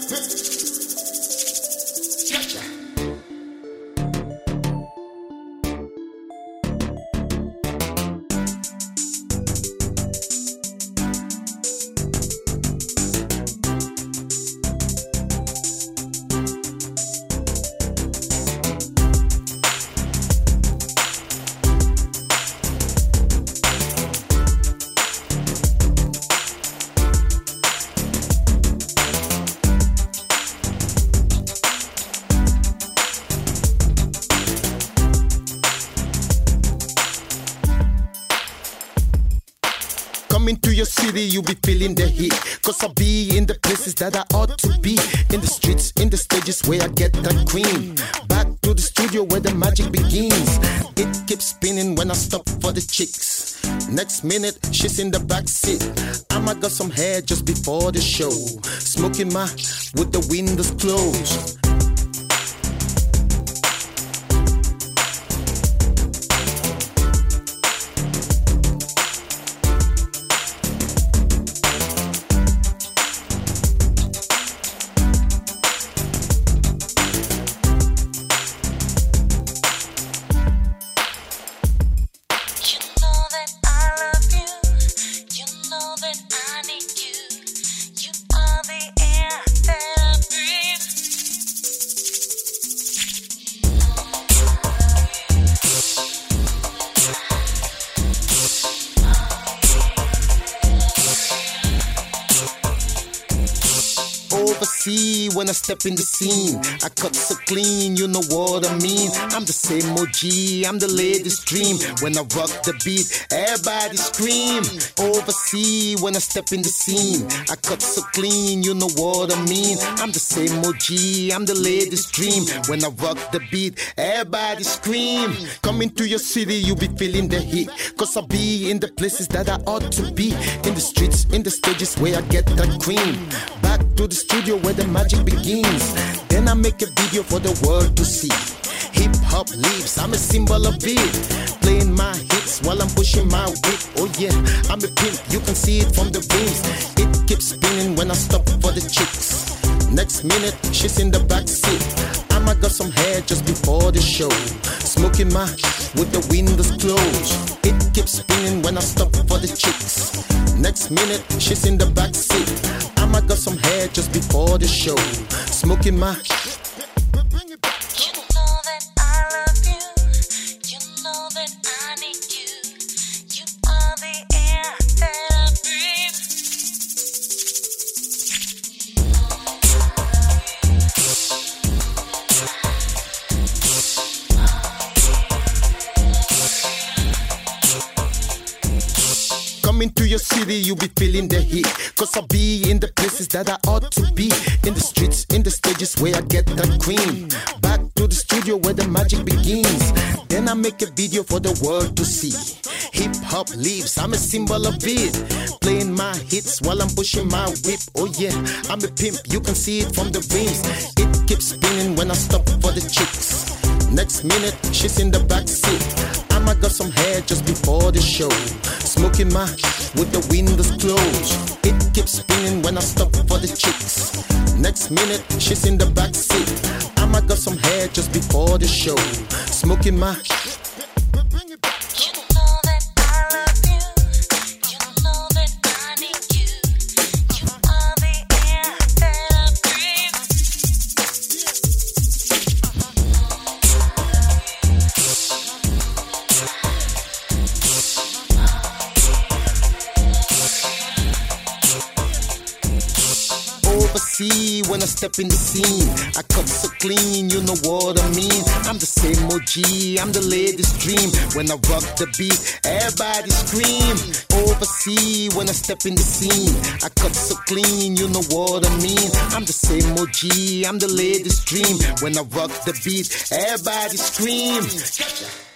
Coming to your city, you be feeling the heat. Cause I be in the places that I ought to be. In the streets, in the stages where I get that cream. Back to the studio where the magic begins. It keeps spinning when I stop for the chicks. Next minute, she's in the back seat. I'ma got some hair just before the show. Smoking my with the windows closed. Overseas when I step in the scene, I cut so clean, you know what I mean. I'm the same OG, I'm the latest dream. When I rock the beat, everybody scream. Overseas when I step in the scene, I cut so clean, you know what I mean. I'm the same OG, I'm the latest dream. When I rock the beat, everybody scream. Coming to your city, you be feeling the heat. Cause I be in the places that I ought to be. In the streets, in the stages where I get that cream. Back to the studio where the magic begins. Then I make a video for the world to see. Hip hop lives, I'm a symbol of it. Playing my hits while I'm pushing my whip. Oh yeah, I'm a pimp, you can see it from the rims. It keeps spinning when I stop for the chicks. Next minute, she's in the back seat. I'ma got some hair just before the show. Smoking my with the windows closed. It keeps spinning when I stop for the chicks. Next minute, she's in the back seat. I'ma got some hair just before the show. Smoking my. Coming to your city, you be feeling the heat. Cause I be in the places that I ought to be. In the streets, in the stages where I get that cream. Back to the studio where the magic begins. Then I make a video for the world to see. Hip hop lives, I'm a symbol of it. Playing my hits while I'm pushing my whip. Oh yeah, I'm a pimp, you can see it from the rims. It keeps spinning when I stop for the chicks. Next minute, she's in the back seat. I'ma got some hair just before the show. Smoking my with the windows closed. It keeps spinning when I stop for the chicks. Next minute, she's in the back seat. I'ma got some hair just before the show. Smoking my. Overseas when I step in the scene, I cut so clean, you know what I mean. I'm the same OG, I'm the latest dream. When I rock the beat, everybody scream. Overseas when I step in the scene, I cut so clean, you know what I mean. I'm the same OG, I'm the latest dream. When I rock the beat, everybody scream.